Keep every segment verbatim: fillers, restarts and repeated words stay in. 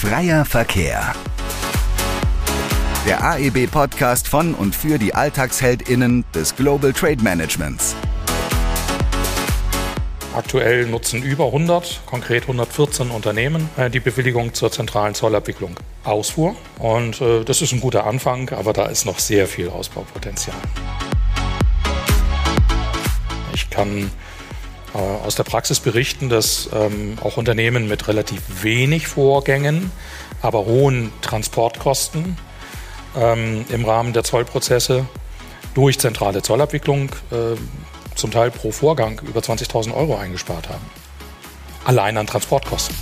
Freier Verkehr. Der A E B-Podcast von und für die AlltagsheldInnen des Global Trade Managements. Aktuell nutzen über hundert, konkret hundertvierzehn Unternehmen die Bewilligung zur zentralen Zollabwicklung Ausfuhr. Und äh, das ist ein guter Anfang, aber da ist noch sehr viel Ausbaupotenzial. Ich kann äh, aus der Praxis berichten, dass ähm, auch Unternehmen mit relativ wenig Vorgängen, aber hohen Transportkosten ähm, im Rahmen der Zollprozesse durch zentrale Zollabwicklung äh, zum Teil pro Vorgang über zwanzigtausend Euro eingespart haben. Allein an Transportkosten.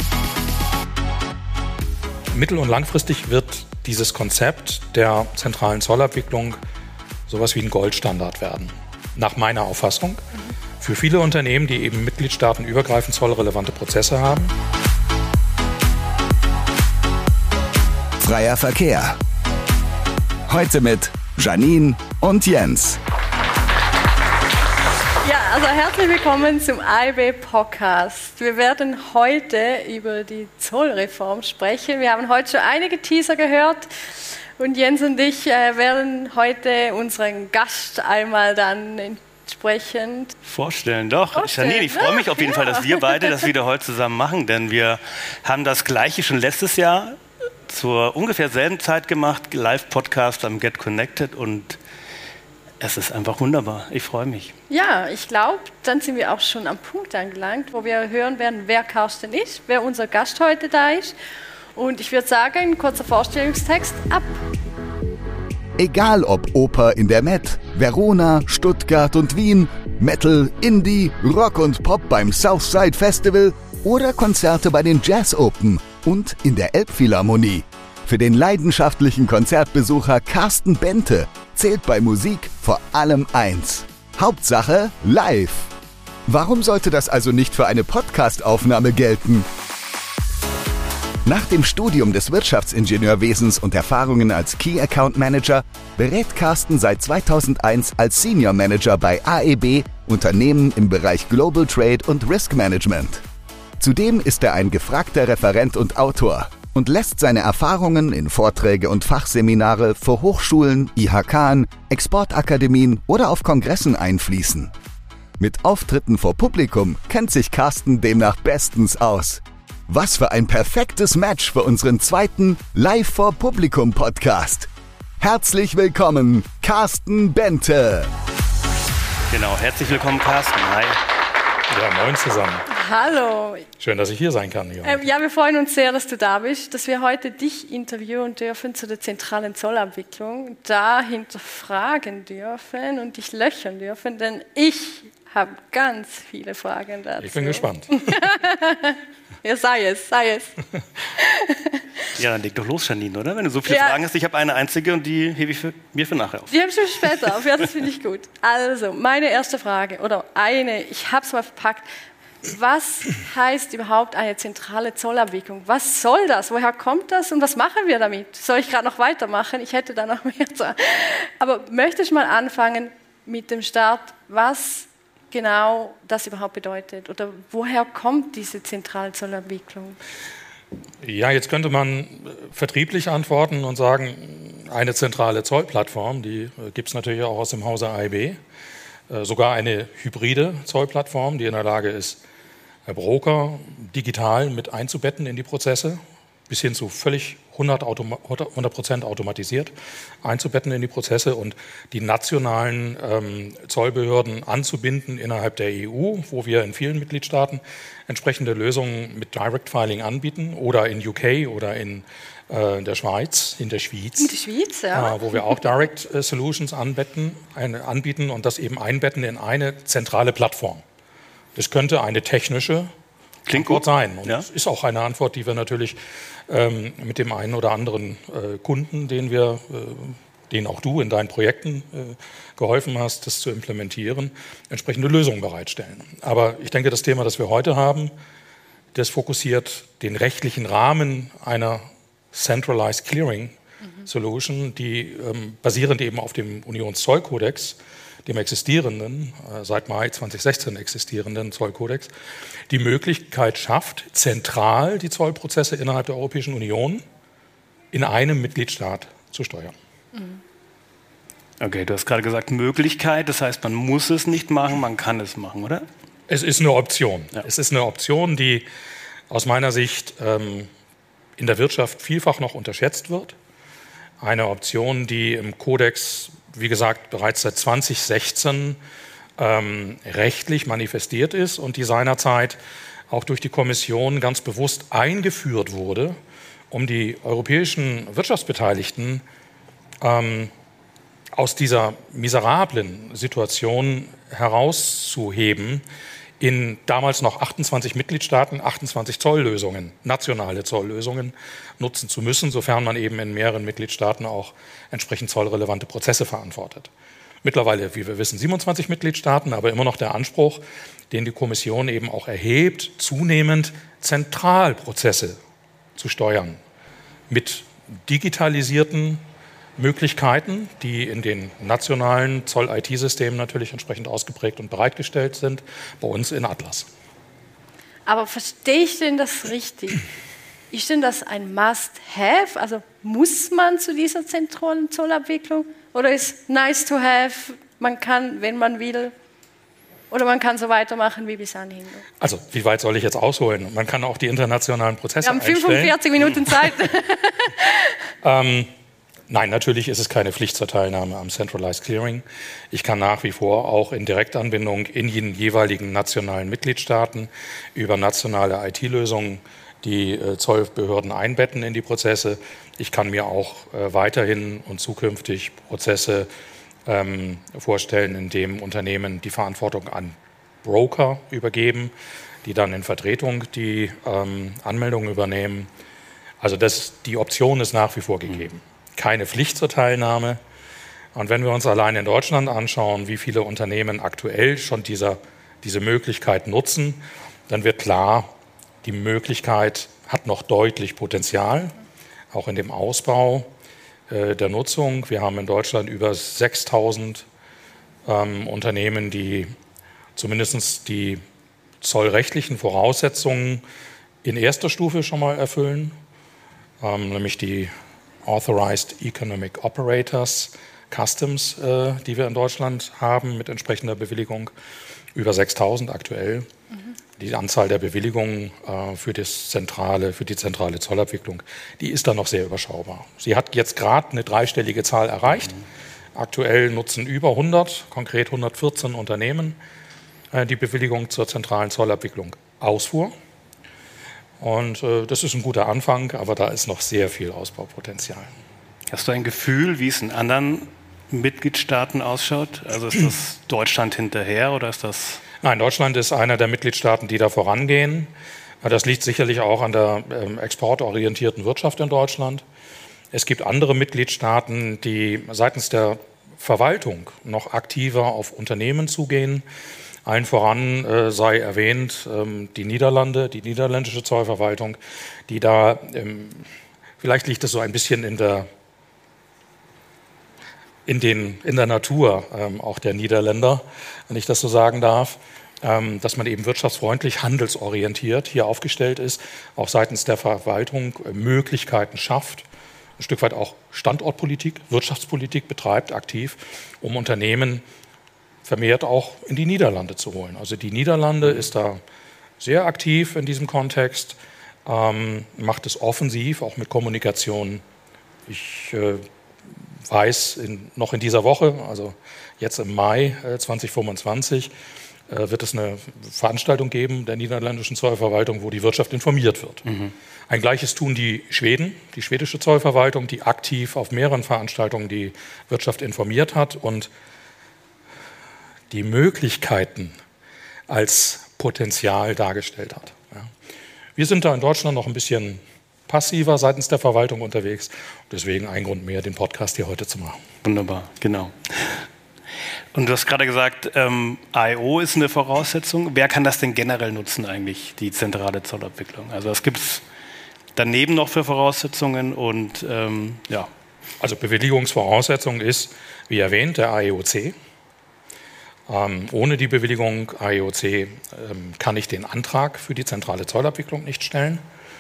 Mittel- und langfristig wird dieses Konzept der zentralen Zollabwicklung sowas wie ein Goldstandard werden. Nach meiner Auffassung. Für viele Unternehmen, die eben mitgliedstaatenübergreifend zollrelevante Prozesse haben. Freier Verkehr. Heute mit Janine und Jens. Ja, also herzlich willkommen zum A E B-Podcast. Wir werden heute über die Zollreform sprechen. Wir haben heute schon einige Teaser gehört und Jens und ich äh, werden heute unseren Gast einmal dann entsprechend vorstellen. Doch, vorstellen. Janine, ich freue mich auf jeden ja. Fall, dass wir beide das wieder heute zusammen machen, denn wir haben das Gleiche schon letztes Jahr zur ungefähr selben Zeit gemacht, Live-Podcast am Get Connected, und es ist einfach wunderbar. Ich freue mich. Ja, ich glaube, dann sind wir auch schon am Punkt angelangt, wo wir hören werden, wer Carsten ist, wer unser Gast heute da ist. Und ich würde sagen, ein kurzer Vorstellungstext ab. Egal ob Oper in der Met, Verona, Stuttgart und Wien, Metal, Indie, Rock und Pop beim Southside Festival oder Konzerte bei den Jazz Open und in der Elbphilharmonie. Für den leidenschaftlichen Konzertbesucher Carsten Bente zählt bei Musik vor allem eins: Hauptsache live. Warum sollte das also nicht für eine Podcast-Aufnahme gelten? Nach dem Studium des Wirtschaftsingenieurwesens und Erfahrungen als Key Account Manager berät Carsten seit zweitausendeins als Senior Manager bei A E B Unternehmen im Bereich Global Trade und Risk Management. Zudem ist er ein gefragter Referent und Autor und lässt seine Erfahrungen in Vorträge und Fachseminare für Hochschulen, I H K, Exportakademien oder auf Kongressen einfließen. Mit Auftritten vor Publikum kennt sich Carsten demnach bestens aus. Was für ein perfektes Match für unseren zweiten Live vor Publikum Podcast. Herzlich willkommen, Carsten Bente. Genau, herzlich willkommen, Carsten. Hi. Ja, moin zusammen. Hallo. Schön, dass ich hier sein kann. Ähm, ja, wir freuen uns sehr, dass du da bist, dass wir heute dich interviewen dürfen zu der zentralen Zollabwicklung, da hinterfragen dürfen und dich löchern dürfen, denn ich habe ganz viele Fragen dazu. Ich bin gespannt. Ja, sei es, sei es. Ja, dann leg doch los, Janine, oder? Wenn du so viele ja. Fragen hast, ich habe eine einzige und die hebe ich für, mir für nachher auf. Die hebe ich für später auf, ja, das finde ich gut. Also, meine erste Frage, oder eine, ich habe es mal verpackt. Was heißt überhaupt eine zentrale Zollabwicklung? Was soll das? Woher kommt das und was machen wir damit? Soll ich gerade noch weitermachen? Ich hätte da noch mehr zu sagen. Aber möchte ich mal anfangen mit dem Start, was genau das überhaupt bedeutet oder woher kommt diese zentrale Zollabwicklung? Ja, jetzt könnte man vertrieblich antworten und sagen, eine zentrale Zollplattform, die gibt es natürlich auch aus dem Hause A E B, sogar eine hybride Zollplattform, die in der Lage ist, Broker digital mit einzubetten in die Prozesse, bis hin zu völlig hundert Prozent automatisiert einzubetten in die Prozesse und die nationalen ähm, Zollbehörden anzubinden innerhalb der E U, wo wir in vielen Mitgliedstaaten entsprechende Lösungen mit Direct Filing anbieten, oder in U K oder in äh, der Schweiz, in der Schweiz, in der Schweiz ja. äh, wo wir auch Direct äh, Solutions anbieten, eine, anbieten und das eben einbetten in eine zentrale Plattform. Das könnte eine technische Klingt Antwort gut. sein. Und ja. das ist auch eine Antwort, die wir natürlich ähm, mit dem einen oder anderen äh, Kunden, den wir, äh, denen auch du in deinen Projekten äh, geholfen hast, das zu implementieren, entsprechende Lösungen bereitstellen. Aber ich denke, das Thema, das wir heute haben, das fokussiert den rechtlichen Rahmen einer Centralized Clearing Solution, die ähm, basierend eben auf dem Unionszollkodex dem existierenden, seit Mai zweitausendsechzehn existierenden Zollkodex, die Möglichkeit schafft, zentral die Zollprozesse innerhalb der Europäischen Union in einem Mitgliedstaat zu steuern. Okay, du hast gerade gesagt Möglichkeit, das heißt, man muss es nicht machen, man kann es machen, oder? Es ist eine Option. Ja. Es ist eine Option, die aus meiner Sicht ähm, in der Wirtschaft vielfach noch unterschätzt wird. Eine Option, die im Kodex, wie gesagt, bereits seit zweitausendsechzehn ähm, rechtlich manifestiert ist und die seinerzeit auch durch die Kommission ganz bewusst eingeführt wurde, um die europäischen Wirtschaftsbeteiligten ähm, aus dieser miserablen Situation herauszuheben, in damals noch achtundzwanzig Mitgliedstaaten achtundzwanzig Zolllösungen, nationale Zolllösungen nutzen zu müssen, sofern man eben in mehreren Mitgliedstaaten auch entsprechend zollrelevante Prozesse verantwortet. Mittlerweile, wie wir wissen, siebenundzwanzig Mitgliedstaaten, aber immer noch der Anspruch, den die Kommission eben auch erhebt, zunehmend Zentralprozesse zu steuern mit digitalisierten Möglichkeiten, die in den nationalen Zoll-I T-Systemen natürlich entsprechend ausgeprägt und bereitgestellt sind, bei uns in Atlas. Aber verstehe ich denn das richtig? Ist denn das ein Must-Have? Also muss man zu dieser zentralen Zollabwicklung? Oder ist nice to have, man kann, wenn man will, oder man kann so weitermachen wie bis anhin? Also, wie weit soll ich jetzt ausholen? Man kann auch die internationalen Prozesse einstellen. Wir haben einstellen. fünfundvierzig Minuten Zeit. ähm, Nein, natürlich ist es keine Pflicht zur Teilnahme am Centralized Clearing. Ich kann nach wie vor auch in Direktanbindung in den jeweiligen nationalen Mitgliedstaaten über nationale I T-Lösungen die äh, Zollbehörden einbetten in die Prozesse. Ich kann mir auch äh, weiterhin und zukünftig Prozesse ähm, vorstellen, in dem Unternehmen die Verantwortung an Broker übergeben, die dann in Vertretung die ähm, Anmeldungen übernehmen. Also das, die Option ist nach wie vor gegeben. Keine Pflicht zur Teilnahme. Und wenn wir uns allein in Deutschland anschauen, wie viele Unternehmen aktuell schon dieser, diese Möglichkeit nutzen, dann wird klar, die Möglichkeit hat noch deutlich Potenzial, auch in dem Ausbau äh, der Nutzung. Wir haben in Deutschland über sechstausend ähm, Unternehmen, die zumindest die zollrechtlichen Voraussetzungen in erster Stufe schon mal erfüllen, ähm, nämlich die Authorized Economic Operators, Customs, äh, die wir in Deutschland haben, mit entsprechender Bewilligung, über sechstausend aktuell. Mhm. Die Anzahl der Bewilligungen äh, für, das zentrale, für die zentrale Zollabwicklung, die ist da noch sehr überschaubar. Sie hat jetzt gerade eine dreistellige Zahl erreicht. Mhm. Aktuell nutzen über hundert, konkret hundertvierzehn Unternehmen äh, die Bewilligung zur zentralen Zollabwicklung Ausfuhr. Und äh, das ist ein guter Anfang, aber da ist noch sehr viel Ausbaupotenzial. Hast du ein Gefühl, wie es in anderen Mitgliedstaaten ausschaut? Also ist das Deutschland hinterher oder ist das... Nein, Deutschland ist einer der Mitgliedstaaten, die da vorangehen. Das liegt sicherlich auch an der ähm, exportorientierten Wirtschaft in Deutschland. Es gibt andere Mitgliedstaaten, die seitens der Verwaltung noch aktiver auf Unternehmen zugehen. Allen voran äh, sei erwähnt ähm, die Niederlande, die niederländische Zollverwaltung, die da, ähm, vielleicht liegt es so ein bisschen in der, in den, in der Natur ähm, auch der Niederländer, wenn ich das so sagen darf, ähm, dass man eben wirtschaftsfreundlich, handelsorientiert hier aufgestellt ist, auch seitens der Verwaltung äh, Möglichkeiten schafft, ein Stück weit auch Standortpolitik, Wirtschaftspolitik betreibt aktiv, um Unternehmen vermehrt auch in die Niederlande zu holen. Also die Niederlande ist da sehr aktiv in diesem Kontext, ähm, macht es offensiv, auch mit Kommunikation. Ich äh, weiß, in, noch in dieser Woche, also jetzt im Mai äh, zweitausendfünfundzwanzig, äh, wird es eine Veranstaltung geben der niederländischen Zollverwaltung, wo die Wirtschaft informiert wird. Mhm. Ein Gleiches tun die Schweden, die schwedische Zollverwaltung, die aktiv auf mehreren Veranstaltungen die Wirtschaft informiert hat und die Möglichkeiten als Potenzial dargestellt hat. Ja. Wir sind da in Deutschland noch ein bisschen passiver seitens der Verwaltung unterwegs. Deswegen ein Grund mehr, den Podcast hier heute zu machen. Wunderbar, genau. Und du hast gerade gesagt, ähm, I O ist eine Voraussetzung. Wer kann das denn generell nutzen eigentlich, die zentrale Zollabwicklung? Also was gibt es daneben noch für Voraussetzungen? Und ähm, ja. Also Bewilligungsvoraussetzung ist, wie erwähnt, der A E O C. Ähm, ohne die Bewilligung A E O C ähm, kann ich den Antrag für die zentrale Zollabwicklung nicht stellen.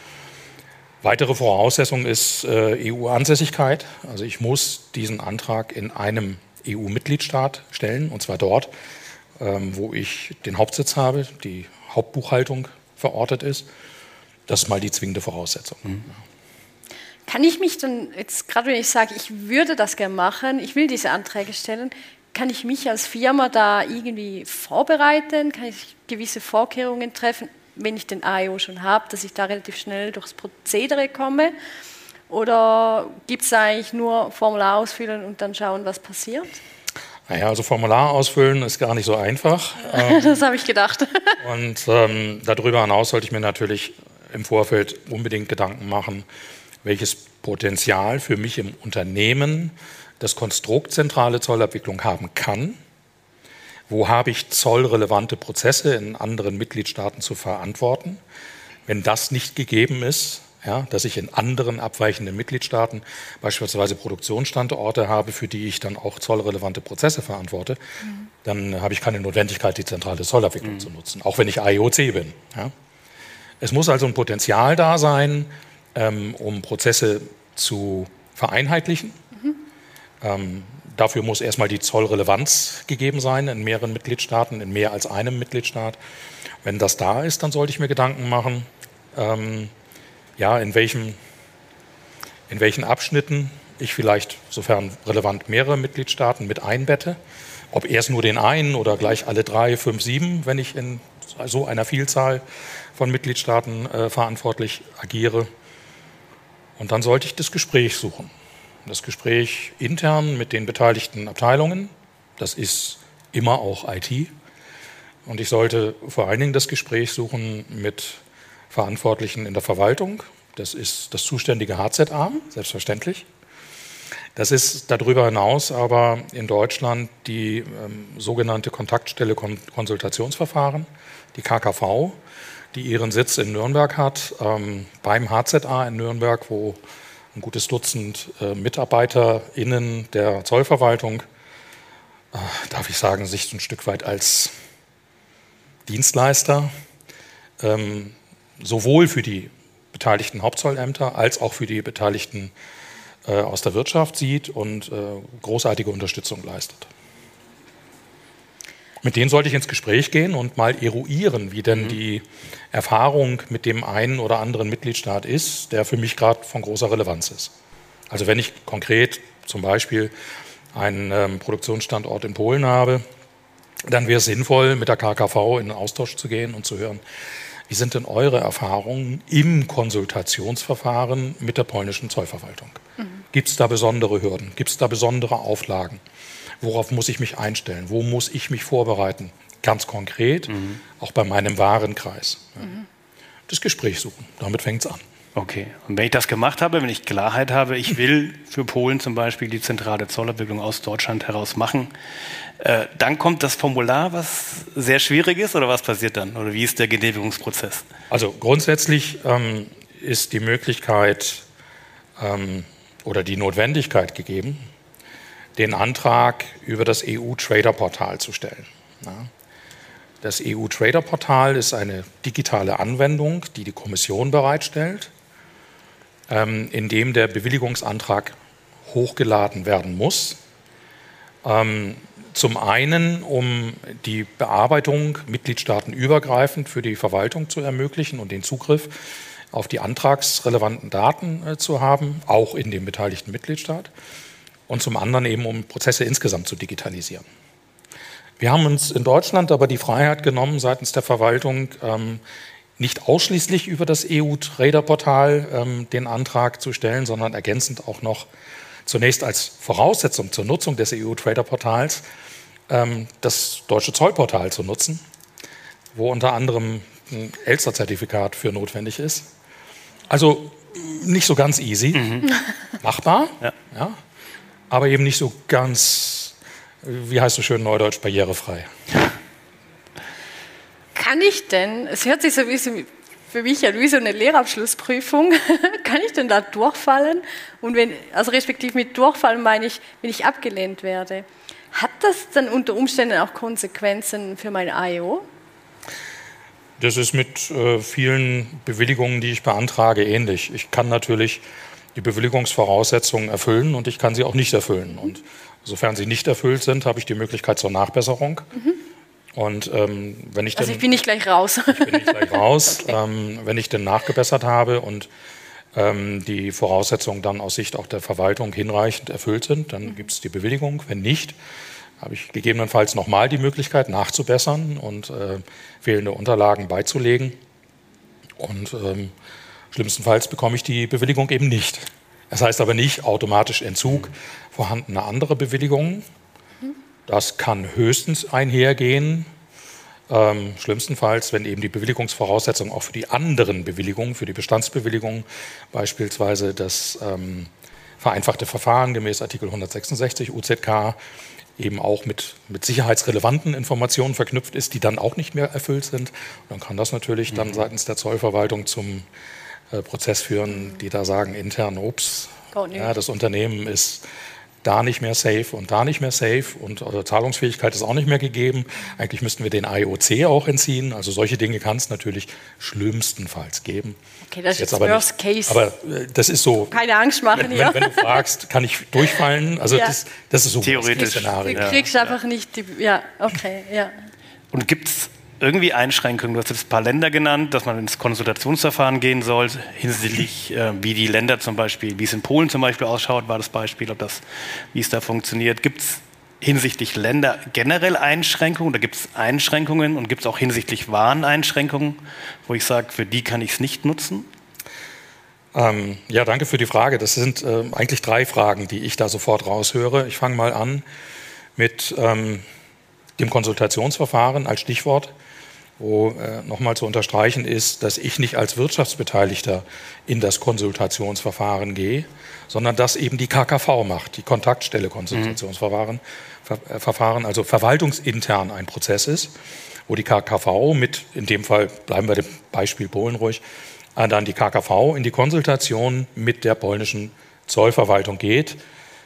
Weitere Voraussetzung ist äh, E U-Ansässigkeit. Also ich muss diesen Antrag in einem E U-Mitgliedstaat stellen, und zwar dort, ähm, wo ich den Hauptsitz habe, die Hauptbuchhaltung verortet ist. Das ist mal die zwingende Voraussetzung. Mhm. Kann ich mich dann, jetzt gerade wenn ich sage, ich würde das gerne machen, ich will diese Anträge stellen, kann ich mich als Firma da irgendwie vorbereiten? Kann ich gewisse Vorkehrungen treffen, wenn ich den A E O schon habe, dass ich da relativ schnell durchs Prozedere komme? Oder gibt es eigentlich nur Formular ausfüllen und dann schauen, was passiert? Naja, also Formular ausfüllen ist gar nicht so einfach. Das habe ich gedacht. Und ähm, darüber hinaus sollte ich mir natürlich im Vorfeld unbedingt Gedanken machen, welches Potenzial für mich im Unternehmen das Konstrukt zentrale Zollabwicklung haben kann. Wo habe ich zollrelevante Prozesse in anderen Mitgliedstaaten zu verantworten? Wenn das nicht gegeben ist, ja, dass ich in anderen abweichenden Mitgliedstaaten beispielsweise Produktionsstandorte habe, für die ich dann auch zollrelevante Prozesse verantworte, mhm. dann habe ich keine Notwendigkeit, die zentrale Zollabwicklung mhm. zu nutzen, auch wenn ich A E O C bin. Ja. Es muss also ein Potenzial da sein, ähm, um Prozesse zu vereinheitlichen. Mhm. Ähm, dafür muss erstmal die Zollrelevanz gegeben sein in mehreren Mitgliedstaaten, in mehr als einem Mitgliedstaat. Wenn das da ist, dann sollte ich mir Gedanken machen, ähm, ja, in welchem, in welchen Abschnitten ich vielleicht, sofern relevant, mehrere Mitgliedstaaten mit einbette. Ob erst nur den einen oder gleich alle drei, fünf, sieben, wenn ich in so einer Vielzahl von Mitgliedstaaten äh, verantwortlich agiere. Und dann sollte ich das Gespräch suchen. Das Gespräch intern mit den beteiligten Abteilungen, das ist immer auch I T. Und ich sollte vor allen Dingen das Gespräch suchen mit Verantwortlichen in der Verwaltung. Das ist das zuständige H Z A, selbstverständlich. Das ist darüber hinaus aber in Deutschland die ähm, sogenannte Kontaktstelle Kon- Konsultationsverfahren, die K K V, die ihren Sitz in Nürnberg hat, ähm, beim H Z A in Nürnberg, wo ein gutes Dutzend äh, MitarbeiterInnen der Zollverwaltung, äh, darf ich sagen, sich ein Stück weit als Dienstleister ähm, sowohl für die beteiligten Hauptzollämter als auch für die Beteiligten äh, aus der Wirtschaft sieht und äh, großartige Unterstützung leistet. Mit denen sollte ich ins Gespräch gehen und mal eruieren, wie denn mhm. die Erfahrung mit dem einen oder anderen Mitgliedstaat ist, der für mich gerade von großer Relevanz ist. Also wenn ich konkret zum Beispiel einen ähm, Produktionsstandort in Polen habe, dann wäre es sinnvoll, mit der K K V in den Austausch zu gehen und zu hören, wie sind denn eure Erfahrungen im Konsultationsverfahren mit der polnischen Zollverwaltung? Mhm. Gibt es da besondere Hürden? Gibt es da besondere Auflagen? Worauf muss ich mich einstellen? Wo muss ich mich vorbereiten? Ganz konkret, mhm. auch bei meinem Warenkreis. Ja. Mhm. Das Gespräch suchen, damit fängt es an. Okay, und wenn ich das gemacht habe, wenn ich Klarheit habe, ich will für Polen zum Beispiel die zentrale Zollabwicklung aus Deutschland heraus machen, äh, dann kommt das Formular, was sehr schwierig ist, oder was passiert dann? Oder wie ist der Genehmigungsprozess? Also grundsätzlich ähm, ist die Möglichkeit ähm, oder die Notwendigkeit gegeben, den Antrag über das E U-Trader-Portal zu stellen. Ja. Das E U-Trader-Portal ist eine digitale Anwendung, die die Kommission bereitstellt, ähm, in dem der Bewilligungsantrag hochgeladen werden muss. Ähm, zum einen, um die Bearbeitung mitgliedstaatenübergreifend für die Verwaltung zu ermöglichen und den Zugriff auf die antragsrelevanten Daten äh, zu haben, auch in dem beteiligten Mitgliedstaat. Und zum anderen eben, um Prozesse insgesamt zu digitalisieren. Wir haben uns in Deutschland aber die Freiheit genommen, seitens der Verwaltung ähm, nicht ausschließlich über das E U-Trader-Portal ähm, den Antrag zu stellen, sondern ergänzend auch noch zunächst als Voraussetzung zur Nutzung des E U-Trader-Portals ähm, das deutsche Zollportal zu nutzen, wo unter anderem ein Elster-Zertifikat für notwendig ist. Also nicht so ganz easy, mhm. machbar, ja. Ja, aber eben nicht so ganz, wie heißt so schön neudeutsch, barrierefrei. Kann ich denn, es hört sich so wie, für mich an wie so eine Lehrabschlussprüfung, kann ich denn da durchfallen? Und wenn, also respektive mit durchfallen meine ich, wenn ich abgelehnt werde, Hat das dann unter Umständen auch Konsequenzen für mein I O? Das ist mit äh, vielen Bewilligungen, die ich beantrage, ähnlich. Ich kann natürlich die Bewilligungsvoraussetzungen erfüllen und ich kann sie auch nicht erfüllen. Und sofern sie nicht erfüllt sind, habe ich die Möglichkeit zur Nachbesserung. Mhm. Und ähm, wenn ich also dann, ich bin nicht gleich raus. Ich bin nicht gleich raus. Okay. Ähm, wenn ich dann nachgebessert habe und ähm, die Voraussetzungen dann aus Sicht auch der Verwaltung hinreichend erfüllt sind, dann mhm. gibt es die Bewilligung. Wenn nicht, habe ich gegebenenfalls nochmal die Möglichkeit nachzubessern und äh, fehlende Unterlagen beizulegen. Und ähm, schlimmstenfalls bekomme ich die Bewilligung eben nicht. Das heißt aber nicht automatisch Entzug vorhandener anderer Bewilligungen. Das kann höchstens einhergehen, ähm, schlimmstenfalls, wenn eben die Bewilligungsvoraussetzungen auch für die anderen Bewilligungen, für die Bestandsbewilligungen, beispielsweise das ähm, vereinfachte Verfahren gemäß Artikel hundertsechsundsechzig U Z K, eben auch mit, mit sicherheitsrelevanten Informationen verknüpft ist, die dann auch nicht mehr erfüllt sind. Dann kann das natürlich mhm. dann seitens der Zollverwaltung zum äh, Prozess führen, die da sagen intern, ups, ja, das Unternehmen ist da nicht mehr safe und da nicht mehr safe und also Zahlungsfähigkeit ist auch nicht mehr gegeben. Eigentlich müssten wir den I O C auch entziehen. Also solche Dinge kann es natürlich schlimmstenfalls geben. Okay, das ist jetzt aber Worst nicht, Case. Aber äh, das ist so. Keine Angst machen, wenn, ja. Wenn, wenn du fragst, kann ich durchfallen? Also ja. das, das ist so theoretisch. Szenario. Du kriegst ja. einfach nicht die. Ja, okay, ja. Und gibt es irgendwie Einschränkungen? Du hast jetzt ein paar Länder genannt, dass man ins Konsultationsverfahren gehen soll, hinsichtlich, äh, wie die Länder zum Beispiel, wie es in Polen zum Beispiel ausschaut, war das Beispiel, ob das, wie es da funktioniert. Gibt es hinsichtlich Länder generell Einschränkungen? Da gibt es Einschränkungen und gibt es auch hinsichtlich Wareneinschränkungen, wo ich sage, für die kann ich es nicht nutzen? Ähm, ja, danke für die Frage. Das sind äh, eigentlich drei Fragen, die ich da sofort raushöre. Ich fange mal an mit ähm, dem Konsultationsverfahren als Stichwort, wo äh, nochmal zu unterstreichen ist, dass ich nicht als Wirtschaftsbeteiligter in das Konsultationsverfahren gehe, sondern dass eben die K K V macht, die Kontaktstelle Konsultationsverfahren, mhm. Ver Verfahren, also verwaltungsintern ein Prozess ist, wo die K K V mit, in dem Fall bleiben wir dem Beispiel Polen ruhig, äh, dann die K K V in die Konsultation mit der polnischen Zollverwaltung geht.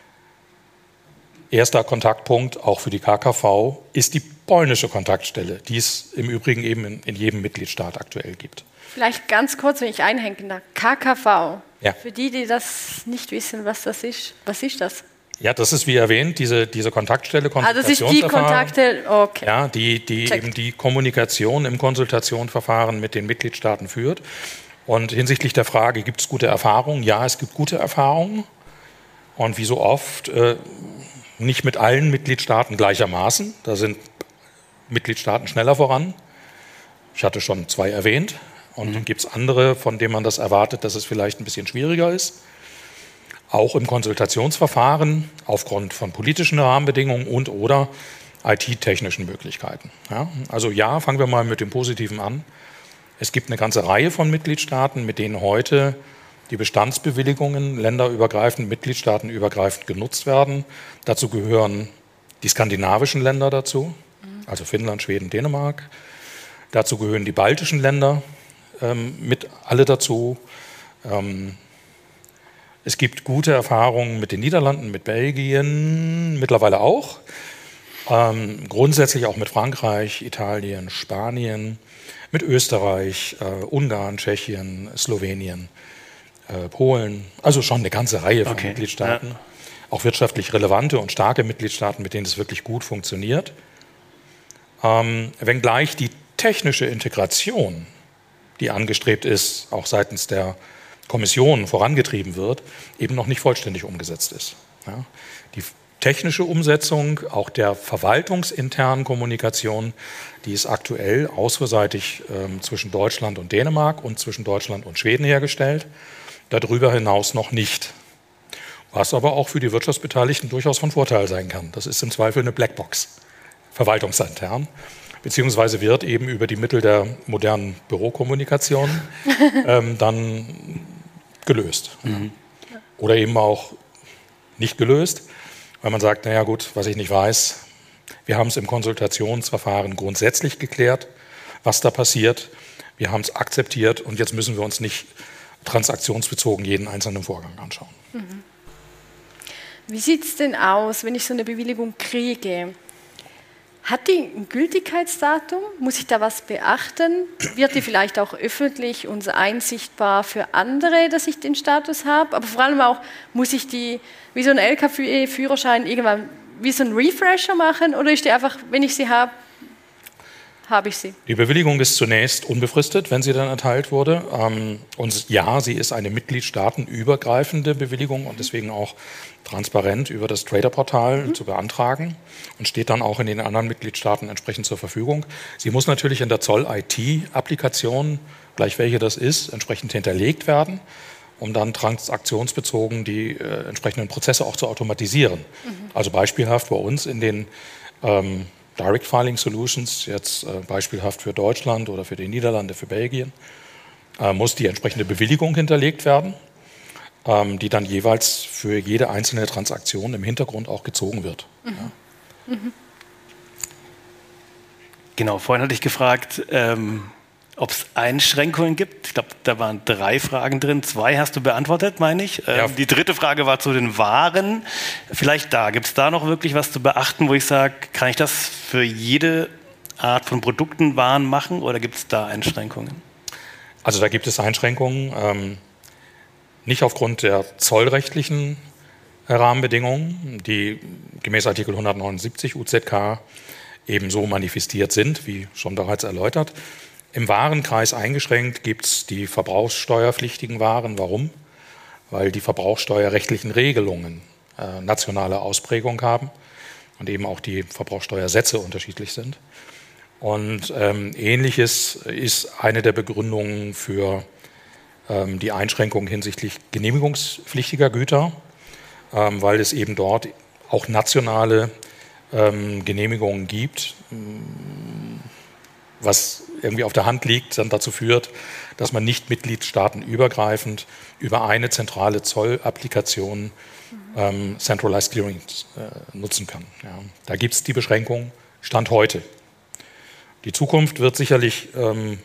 Erster Kontaktpunkt, auch für die K K V, ist die polnische Kontaktstelle, die es im Übrigen eben in, in jedem Mitgliedstaat aktuell gibt. Vielleicht ganz kurz, wenn ich einhängen darf. K K V, ja. Für die, die das nicht wissen, was das ist, was ist das? Ja, das ist, wie erwähnt, diese, diese Kontaktstelle, Konsultationsverfahren. Ah, das ist die Kontaktstelle, okay. Ja, die, die eben die Kommunikation im Konsultationsverfahren mit den Mitgliedstaaten führt. Und hinsichtlich der Frage, gibt es gute Erfahrungen? Ja, es gibt gute Erfahrungen. Und wie so oft, äh, nicht mit allen Mitgliedstaaten gleichermaßen. Da sind Mitgliedstaaten schneller voran. Ich hatte schon zwei erwähnt. Und dann gibt es andere, von denen man das erwartet, dass es vielleicht ein bisschen schwieriger ist. Auch im Konsultationsverfahren aufgrund von politischen Rahmenbedingungen und oder I T-technischen Möglichkeiten. Ja, also ja, fangen wir mal mit dem Positiven an. Es gibt eine ganze Reihe von Mitgliedstaaten, mit denen heute die Bestandsbewilligungen länderübergreifend, mitgliedstaatenübergreifend genutzt werden. Dazu gehören die skandinavischen Länder dazu, also Finnland, Schweden, Dänemark. Dazu gehören die baltischen Länder ähm, mit alle dazu. Ähm, es gibt gute Erfahrungen mit den Niederlanden, mit Belgien, mittlerweile auch. Ähm, grundsätzlich auch mit Frankreich, Italien, Spanien, mit Österreich, äh, Ungarn, Tschechien, Slowenien. Polen, also schon eine ganze Reihe von okay. Mitgliedstaaten, ja. Auch wirtschaftlich relevante und starke Mitgliedstaaten, mit denen es wirklich gut funktioniert. Ähm, wenngleich die technische Integration, die angestrebt ist, auch seitens der Kommission vorangetrieben wird, eben noch nicht vollständig umgesetzt ist. Ja. Die technische Umsetzung auch der verwaltungsinternen Kommunikation, die ist aktuell ausfuhrseitig ähm, zwischen Deutschland und Dänemark und zwischen Deutschland und Schweden hergestellt. Darüber hinaus noch nicht. Was aber auch für die Wirtschaftsbeteiligten durchaus von Vorteil sein kann. Das ist im Zweifel eine Blackbox, verwaltungsintern, beziehungsweise wird eben über die Mittel der modernen Bürokommunikation ähm, dann gelöst. Mhm. Oder eben auch nicht gelöst, weil man sagt, naja gut, was ich nicht weiß, wir haben es im Konsultationsverfahren grundsätzlich geklärt, was da passiert. Wir haben es akzeptiert und jetzt müssen wir uns nicht transaktionsbezogen jeden einzelnen Vorgang anschauen. Mhm. Wie sieht es denn aus, wenn ich so eine Bewilligung kriege? Hat die ein Gültigkeitsdatum? Muss ich da was beachten? Wird die vielleicht auch öffentlich und einsichtbar für andere, dass ich den Status habe? Aber vor allem auch, muss ich die, wie so ein L K W-Führerschein, irgendwann wie so ein Refresher machen? Oder ist die einfach, wenn ich sie habe, habe ich sie? Die Bewilligung ist zunächst unbefristet, wenn sie dann erteilt wurde. Ähm, und ja, sie ist eine mitgliedstaatenübergreifende Bewilligung und deswegen auch transparent über das Trader-Portal mhm. zu beantragen und steht dann auch in den anderen Mitgliedstaaten entsprechend zur Verfügung. Sie muss natürlich in der Zoll-I T-Applikation, gleich welche das ist, entsprechend hinterlegt werden, um dann transaktionsbezogen die äh, entsprechenden Prozesse auch zu automatisieren. Mhm. Also beispielhaft bei uns in den ähm, Direct Filing Solutions, jetzt äh, beispielhaft für Deutschland oder für die Niederlande, für Belgien, äh, muss die entsprechende Bewilligung hinterlegt werden, ähm, die dann jeweils für jede einzelne Transaktion im Hintergrund auch gezogen wird. Mhm. Ja. Mhm. Genau, vorhin hatte ich gefragt, ähm, ob es Einschränkungen gibt. Ich glaube, da waren drei Fragen drin. Zwei hast du beantwortet, meine ich. Ähm, ja. Die dritte Frage war zu den Waren. Vielleicht da. Gibt es da noch wirklich was zu beachten, wo ich sage, kann ich das für jede Art von Produkten, Waren machen oder gibt es da Einschränkungen? Also da gibt es Einschränkungen. Ähm, nicht aufgrund der zollrechtlichen Rahmenbedingungen, die gemäß Artikel hundertneunundsiebzig U Z K ebenso manifestiert sind, wie schon bereits erläutert. Im Warenkreis eingeschränkt gibt es die verbrauchssteuerpflichtigen Waren. Warum? Weil die verbrauchssteuerrechtlichen Regelungen äh, nationale Ausprägung haben und eben auch die Verbrauchssteuersätze unterschiedlich sind. Und ähm, Ähnliches ist eine der Begründungen für ähm, die Einschränkung hinsichtlich genehmigungspflichtiger Güter, ähm, weil es eben dort auch nationale ähm, Genehmigungen gibt, was irgendwie auf der Hand liegt, dann dazu führt, dass man nicht mitgliedstaatenübergreifend über eine zentrale Zollapplikation ähm, Centralized Clearing äh, nutzen kann. Ja. Da gibt es die Beschränkung Stand heute. Die Zukunft wird sicherlich ähm,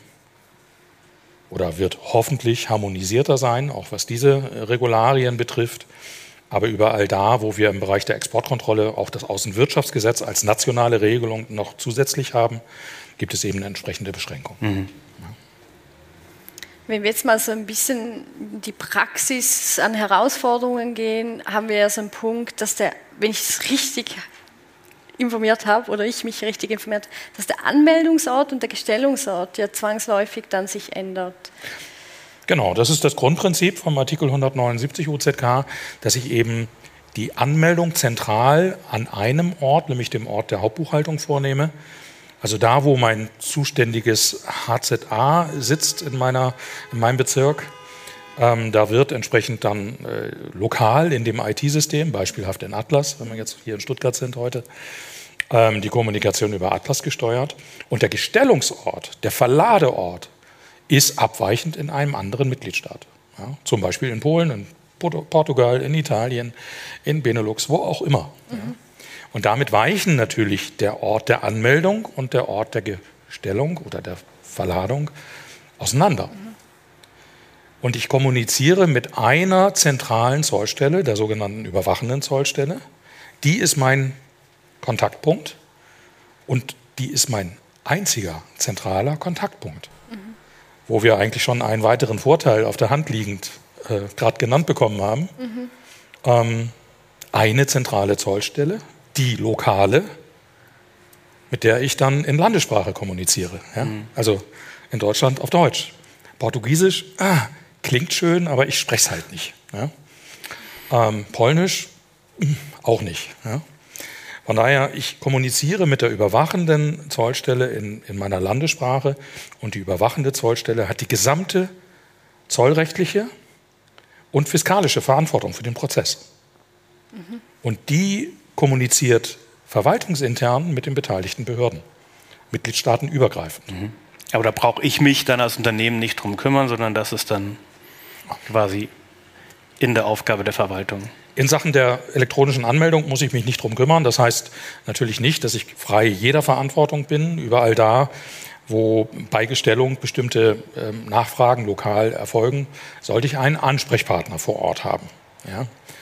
oder wird hoffentlich harmonisierter sein, auch was diese Regularien betrifft. Aber überall da, wo wir im Bereich der Exportkontrolle auch das Außenwirtschaftsgesetz als nationale Regelung noch zusätzlich haben, gibt es eben eine entsprechende Beschränkung. Mhm. Ja. Wenn wir jetzt mal so ein bisschen die Praxis an Herausforderungen gehen, haben wir ja so einen Punkt, dass der, wenn ich es richtig informiert habe oder ich mich richtig informiert, dass der Anmeldungsort und der Gestellungsort ja zwangsläufig dann sich ändert. Genau, das ist das Grundprinzip vom Artikel hundertneunundsiebzig U Z K, dass ich eben die Anmeldung zentral an einem Ort, nämlich dem Ort der Hauptbuchhaltung, vornehme. Also da, wo mein zuständiges H Z A sitzt in, meiner, in meinem Bezirk, ähm, da wird entsprechend dann äh, lokal in dem I T-System, beispielhaft in Atlas, wenn wir jetzt hier in Stuttgart sind heute, ähm, die Kommunikation über Atlas gesteuert. Und der Gestellungsort, der Verladeort, ist abweichend in einem anderen Mitgliedstaat. Ja, zum Beispiel in Polen, in Portugal, in Italien, in Benelux, wo auch immer. Mhm. Ja. Und damit weichen natürlich der Ort der Anmeldung und der Ort der Gestellung oder der Verladung auseinander. Mhm. Und ich kommuniziere mit einer zentralen Zollstelle, der sogenannten überwachenden Zollstelle. Die ist mein Kontaktpunkt und die ist mein einziger zentraler Kontaktpunkt. Mhm. Wo wir eigentlich schon einen weiteren Vorteil auf der Hand liegend äh, gerade genannt bekommen haben. Mhm. Ähm, eine zentrale Zollstelle, die lokale, mit der ich dann in Landessprache kommuniziere. Ja? Mhm. Also in Deutschland auf Deutsch. Portugiesisch, ah, klingt schön, aber ich spreche es halt nicht. Ja? Ähm, Polnisch, auch nicht. Ja? Von daher, ich kommuniziere mit der überwachenden Zollstelle in, in meiner Landessprache und die überwachende Zollstelle hat die gesamte zollrechtliche und fiskalische Verantwortung für den Prozess. Mhm. Und die kommuniziert verwaltungsintern mit den beteiligten Behörden, mitgliedstaatenübergreifend. Mhm. Aber da brauche ich mich dann als Unternehmen nicht drum kümmern, sondern das ist dann quasi in der Aufgabe der Verwaltung. In Sachen der elektronischen Anmeldung muss ich mich nicht drum kümmern. Das heißt natürlich nicht, dass ich frei jeder Verantwortung bin. Überall da, wo bei Gestellung bestimmte äh, Nachfragen lokal erfolgen, sollte ich einen Ansprechpartner vor Ort haben. Ja?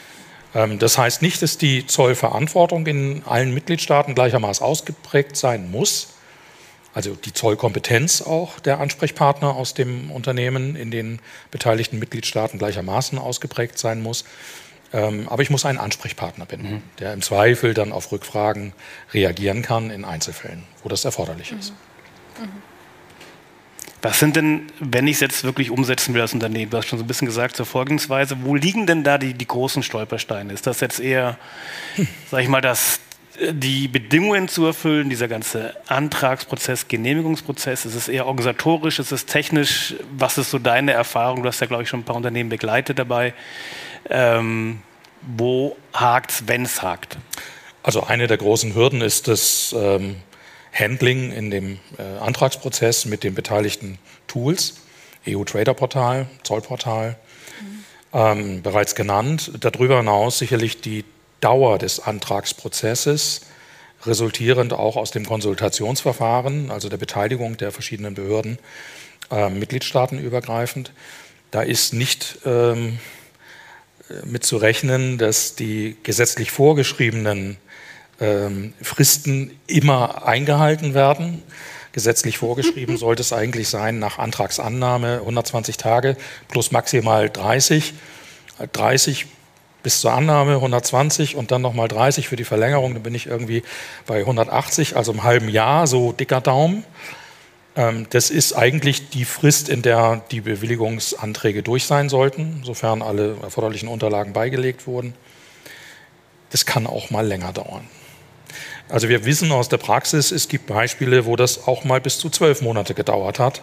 Ähm, das heißt nicht, dass die Zollverantwortung in allen Mitgliedstaaten gleichermaßen ausgeprägt sein muss. Also die Zollkompetenz auch der Ansprechpartner aus dem Unternehmen in den beteiligten Mitgliedstaaten gleichermaßen ausgeprägt sein muss. Ähm, aber ich muss einen Ansprechpartner binden, mhm. der im Zweifel dann auf Rückfragen reagieren kann in Einzelfällen, wo das erforderlich ist. Mhm. Mhm. Was sind denn, wenn ich es jetzt wirklich umsetzen will als Unternehmen, du hast schon so ein bisschen gesagt zur Vorgehensweise, wo liegen denn da die, die großen Stolpersteine? Ist das jetzt eher, hm. sag ich mal, das die Bedingungen zu erfüllen, dieser ganze Antragsprozess, Genehmigungsprozess, ist es eher organisatorisch, ist es technisch? Was ist so deine Erfahrung? Du hast ja, glaube ich, schon ein paar Unternehmen begleitet dabei. Ähm, wo hakt es, wenn es hakt? Also eine der großen Hürden ist das ähm, Handling in dem äh, Antragsprozess mit den beteiligten Tools, E U-Trader-Portal, Zollportal, mhm. ähm, bereits genannt. Darüber hinaus sicherlich die Dauer des Antragsprozesses, resultierend auch aus dem Konsultationsverfahren, also der Beteiligung der verschiedenen Behörden, äh, mitgliedstaatenübergreifend. Da ist nicht ähm, mit zu rechnen, dass die gesetzlich vorgeschriebenen ähm, Fristen immer eingehalten werden. Gesetzlich vorgeschrieben sollte es eigentlich sein, nach Antragsannahme hundertzwanzig Tage plus maximal dreißig. dreißig bis zur Annahme hundertzwanzig und dann nochmal dreißig für die Verlängerung, dann bin ich irgendwie bei hundertachtzig, also im halben Jahr, so dicker Daumen. Ähm, das ist eigentlich die Frist, in der die Bewilligungsanträge durch sein sollten, sofern alle erforderlichen Unterlagen beigelegt wurden. Das kann auch mal länger dauern. Also wir wissen aus der Praxis, es gibt Beispiele, wo das auch mal bis zu zwölf Monate gedauert hat.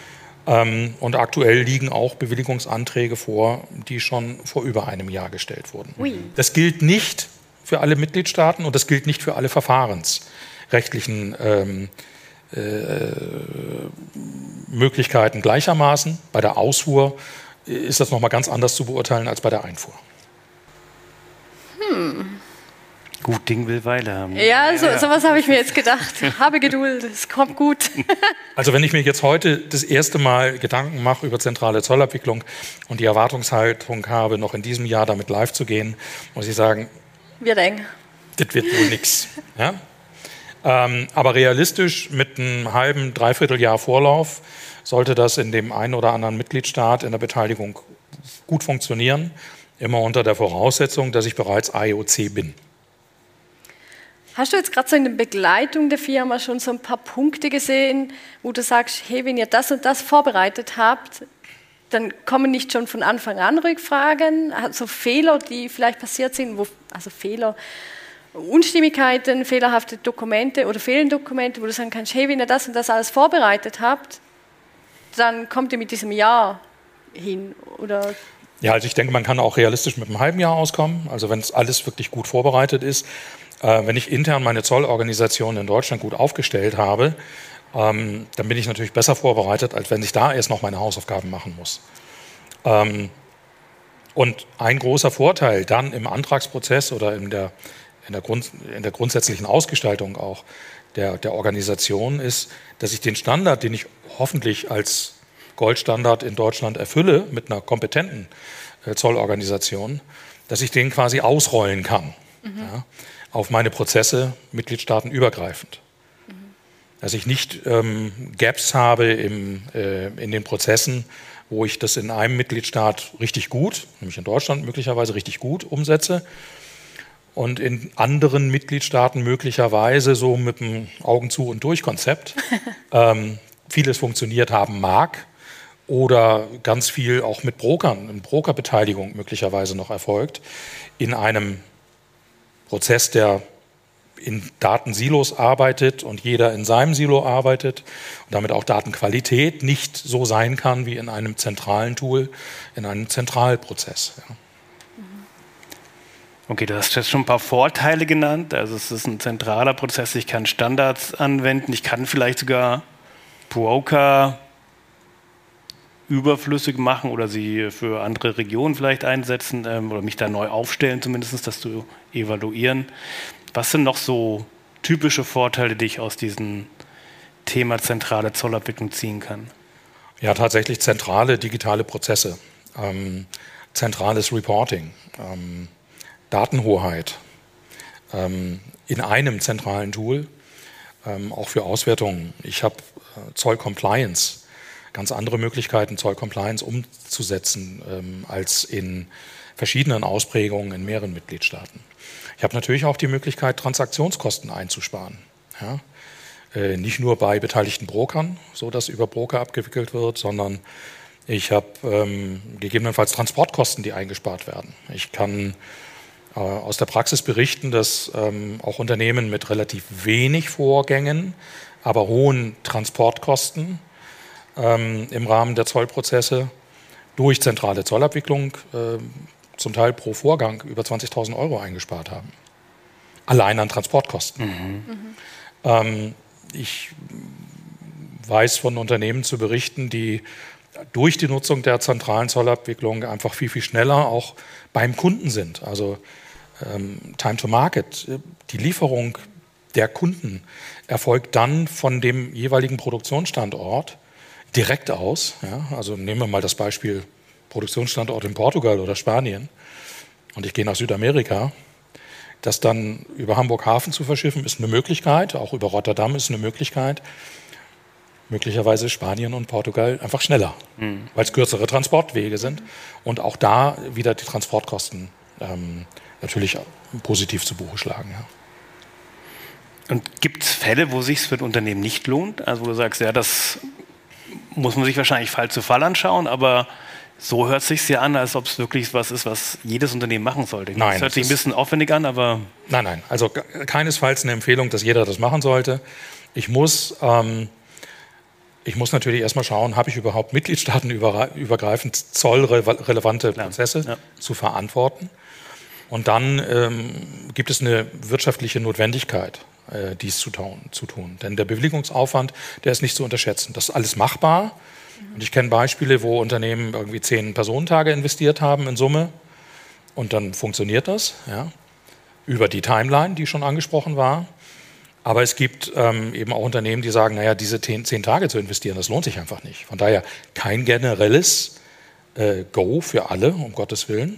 Und aktuell liegen auch Bewilligungsanträge vor, die schon vor über einem Jahr gestellt wurden. Ui. Das gilt nicht für alle Mitgliedstaaten und das gilt nicht für alle verfahrensrechtlichen ähm, äh, Möglichkeiten gleichermaßen. Bei der Ausfuhr ist das nochmal ganz anders zu beurteilen als bei der Einfuhr. Hm. Gut Ding will Weile haben. Ja, so, sowas habe ich mir jetzt gedacht. Habe Geduld, es kommt gut. Also wenn ich mir jetzt heute das erste Mal Gedanken mache über zentrale Zollabwicklung und die Erwartungshaltung habe, noch in diesem Jahr damit live zu gehen, muss ich sagen, wird eng. Das wird wohl nichts. Ja? Ähm, aber realistisch mit einem halben, dreiviertel Jahr Vorlauf sollte das in dem einen oder anderen Mitgliedstaat in der Beteiligung gut funktionieren, immer unter der Voraussetzung, dass ich bereits I O C bin. Hast du jetzt gerade so in der Begleitung der Firma schon so ein paar Punkte gesehen, wo du sagst, hey, wenn ihr das und das vorbereitet habt, dann kommen nicht schon von Anfang an Rückfragen, also Fehler, die vielleicht passiert sind, wo, also Fehler, Unstimmigkeiten, fehlerhafte Dokumente oder fehlende Dokumente, wo du sagen kannst, hey, wenn ihr das und das alles vorbereitet habt, dann kommt ihr mit diesem Jahr hin, oder? Ja, also ich denke, man kann auch realistisch mit einem halben Jahr auskommen, also wenn es alles wirklich gut vorbereitet ist. Wenn ich intern meine Zollorganisation in Deutschland gut aufgestellt habe, ähm, dann bin ich natürlich besser vorbereitet, als wenn ich da erst noch meine Hausaufgaben machen muss. Ähm, und ein großer Vorteil dann im Antragsprozess oder in der, in der, Grund, in der grundsätzlichen Ausgestaltung auch der, der Organisation ist, dass ich den Standard, den ich hoffentlich als Goldstandard in Deutschland erfülle, mit einer kompetenten äh, Zollorganisation, dass ich den quasi ausrollen kann. Mhm. Ja, auf meine Prozesse mitgliedstaatenübergreifend. Mhm. Dass ich nicht ähm, Gaps habe im, äh, in den Prozessen, wo ich das in einem Mitgliedstaat richtig gut, nämlich in Deutschland möglicherweise richtig gut umsetze und in anderen Mitgliedstaaten möglicherweise so mit dem Augen zu und durch Konzept ähm, vieles funktioniert haben mag oder ganz viel auch mit Brokern, in Brokerbeteiligung möglicherweise noch erfolgt, in einem Prozess, der in Datensilos arbeitet und jeder in seinem Silo arbeitet und damit auch Datenqualität nicht so sein kann wie in einem zentralen Tool, in einem Zentralprozess. Ja. Okay, du hast jetzt schon ein paar Vorteile genannt. Also es ist ein zentraler Prozess, ich kann Standards anwenden, ich kann vielleicht sogar Broker überflüssig machen oder sie für andere Regionen vielleicht einsetzen ähm, oder mich da neu aufstellen zumindest, das zu evaluieren. Was sind noch so typische Vorteile, die ich aus diesem Thema zentrale Zollabwicklung ziehen kann? Ja, tatsächlich zentrale digitale Prozesse, ähm, zentrales Reporting, ähm, Datenhoheit ähm, in einem zentralen Tool, ähm, auch für Auswertungen. Ich habe äh, Zoll-Compliance, ganz andere Möglichkeiten, Zoll-Compliance umzusetzen, ähm, als in verschiedenen Ausprägungen in mehreren Mitgliedstaaten. Ich habe natürlich auch die Möglichkeit, Transaktionskosten einzusparen. Ja? Äh, nicht nur bei beteiligten Brokern, so dass über Broker abgewickelt wird, sondern ich habe ähm, gegebenenfalls Transportkosten, die eingespart werden. Ich kann äh, aus der Praxis berichten, dass ähm, auch Unternehmen mit relativ wenig Vorgängen, aber hohen Transportkosten ähm, im Rahmen der Zollprozesse durch zentrale Zollabwicklung äh, zum Teil pro Vorgang über zwanzigtausend Euro eingespart haben. Allein an Transportkosten. Mhm. Mhm. Ähm, ich weiß von Unternehmen zu berichten, die durch die Nutzung der zentralen Zollabwicklung einfach viel, viel schneller auch beim Kunden sind. Also ähm, Time to Market, die Lieferung der Kunden erfolgt dann von dem jeweiligen Produktionsstandort direkt aus. Ja? Also nehmen wir mal das Beispiel Produktionsstandort in Portugal oder Spanien und ich gehe nach Südamerika. Das dann über Hamburg Hafen zu verschiffen, ist eine Möglichkeit, auch über Rotterdam ist eine Möglichkeit. Möglicherweise Spanien und Portugal einfach schneller, mhm. weil es kürzere Transportwege sind und auch da wieder die Transportkosten ähm, natürlich positiv zu Buche schlagen. Ja. Und gibt es Fälle, wo es sich für ein Unternehmen nicht lohnt? Also wo du sagst, ja, das muss man sich wahrscheinlich Fall zu Fall anschauen, aber so hört es sich ja an, als ob es wirklich was ist, was jedes Unternehmen machen sollte. Nein, das hört sich ein bisschen aufwendig an, aber... Nein, nein, also keinesfalls eine Empfehlung, dass jeder das machen sollte. Ich muss, ähm, ich muss natürlich erstmal schauen, habe ich überhaupt mitgliedstaatenübergreifend zollrelevante Prozesse ja. zu verantworten. Und dann ähm, gibt es eine wirtschaftliche Notwendigkeit, äh, dies zu tun, zu tun. Denn der Bewilligungsaufwand, der ist nicht zu unterschätzen. Das ist alles machbar. Und ich kenne Beispiele, wo Unternehmen irgendwie zehn Personentage investiert haben in Summe und dann funktioniert das, ja, über die Timeline, die schon angesprochen war. Aber es gibt ähm, eben auch Unternehmen, die sagen, naja, diese zehn, zehn Tage zu investieren, das lohnt sich einfach nicht. Von daher kein generelles äh, Go für alle, um Gottes Willen.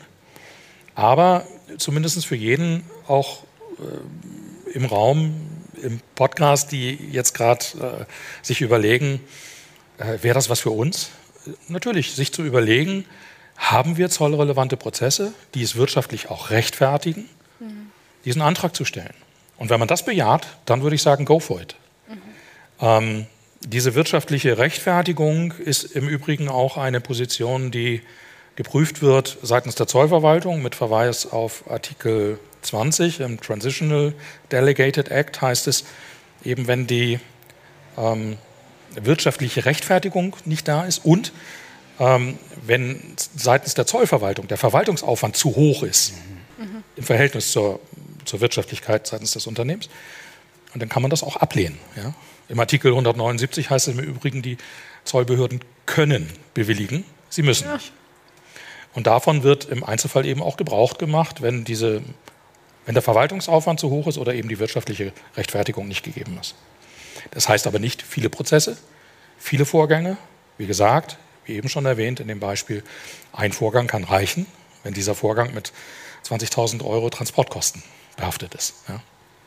Aber zumindest für jeden auch äh, im Raum, im Podcast, die jetzt gerade äh, sich überlegen, Äh, wäre das was für uns? Natürlich, sich zu überlegen, haben wir zollrelevante Prozesse, die es wirtschaftlich auch rechtfertigen, mhm. diesen Antrag zu stellen. Und wenn man das bejaht, dann würde ich sagen, go for it. Mhm. Ähm, diese wirtschaftliche Rechtfertigung ist im Übrigen auch eine Position, die geprüft wird seitens der Zollverwaltung mit Verweis auf Artikel zwanzig im Transitional Delegated Act heißt es, eben wenn die ähm, wirtschaftliche Rechtfertigung nicht da ist und ähm, wenn seitens der Zollverwaltung der Verwaltungsaufwand zu hoch ist mhm. im Verhältnis zur, zur Wirtschaftlichkeit seitens des Unternehmens, und dann kann man das auch ablehnen. Ja? Im Artikel hundertneunundsiebzig heißt es im Übrigen, die Zollbehörden können bewilligen, sie müssen ja. nicht. Und davon wird im Einzelfall eben auch Gebrauch gemacht, wenn, diese, wenn der Verwaltungsaufwand zu hoch ist oder eben die wirtschaftliche Rechtfertigung nicht gegeben ist. Das heißt aber nicht viele Prozesse, viele Vorgänge. Wie gesagt, wie eben schon erwähnt in dem Beispiel, ein Vorgang kann reichen, wenn dieser Vorgang mit zwanzigtausend Euro Transportkosten behaftet ist. Ja.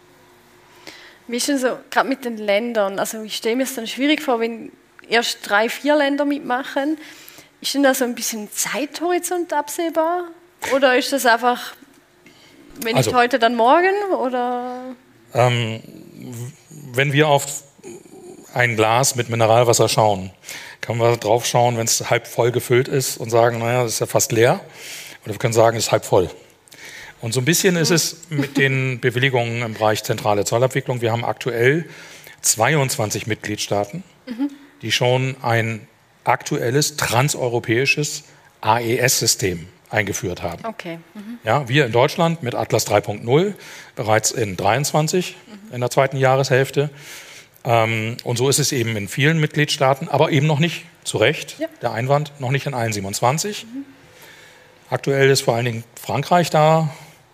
Wie ist denn so, gerade mit den Ländern, also ich stelle mir es dann schwierig vor, wenn erst drei, vier Länder mitmachen, ist denn da so ein bisschen Zeithorizont absehbar? Oder ist das einfach, wenn also, nicht heute, dann morgen? Oder? Ähm, wenn wir auf ein Glas mit Mineralwasser schauen, kann man drauf schauen, wenn es halb voll gefüllt ist und sagen, naja, das ist ja fast leer. Oder wir können sagen, es ist halb voll. Und so ein bisschen ist es mit den Bewilligungen im Bereich zentrale Zollabwicklung. Wir haben aktuell zweiundzwanzig Mitgliedstaaten, mhm. die schon ein aktuelles transeuropäisches A E S-System eingeführt haben. Okay. Mhm. Ja, wir in Deutschland mit Atlas drei Punkt null bereits in dreiundzwanzig mhm. in der zweiten Jahreshälfte. Ähm, und so ist es eben in vielen Mitgliedstaaten, aber eben noch nicht, zu Recht, ja. der Einwand, noch nicht in allen siebenundzwanzig. Mhm. Aktuell ist vor allen Dingen Frankreich da,